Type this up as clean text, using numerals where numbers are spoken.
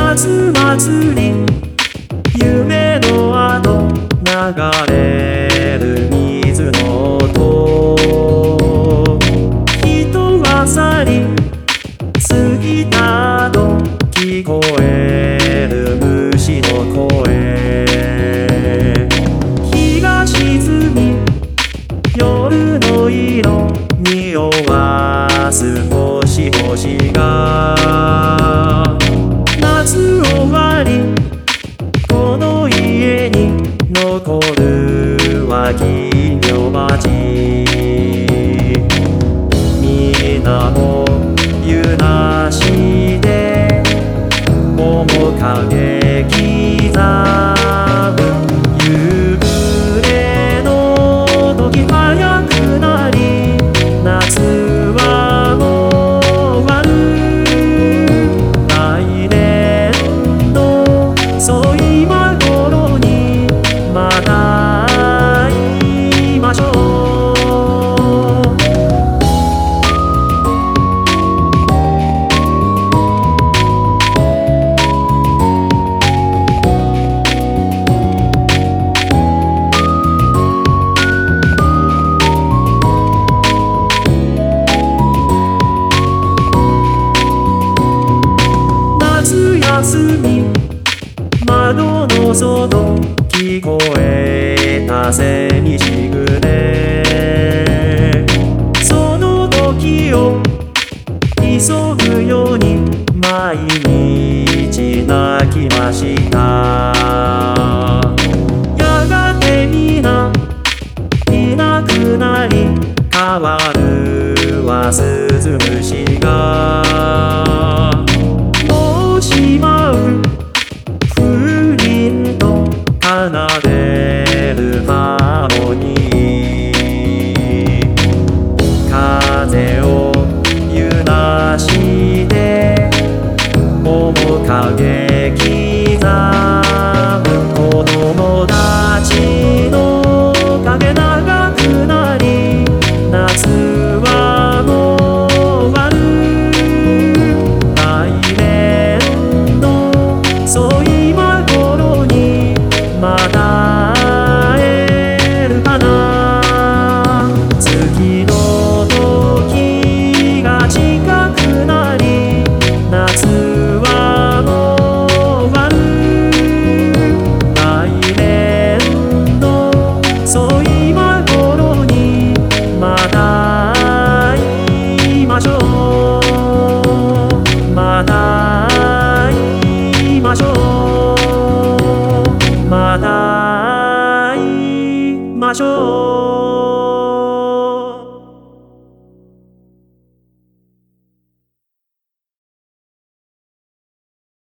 夏祭り夢の後流れる水の音人は去り過ぎたと聞こえる虫の声日が沈み夜の色匂わす星々が夏終わりこの家に残るは金魚鉢みんなも湯なしで面影刻む夕暮れの時早くなり夏はもう終わる来年のそう今頃にまた会いましょう夏休み窓の外聞こえた蝉しぐれその時を急ぐように毎日泣きましたやがて皆いなくなり変わるは鈴虫がもうしまう風鈴と奏でるハーモニー風を揺らして面影刻む子供たちの影長くなり夏はもう終わる来年のそう今頃にまた会えるかな月の時が近くなり夏はもう終わる来年のそう今頃にまた会いましょうまた会いましょうまた会いましょう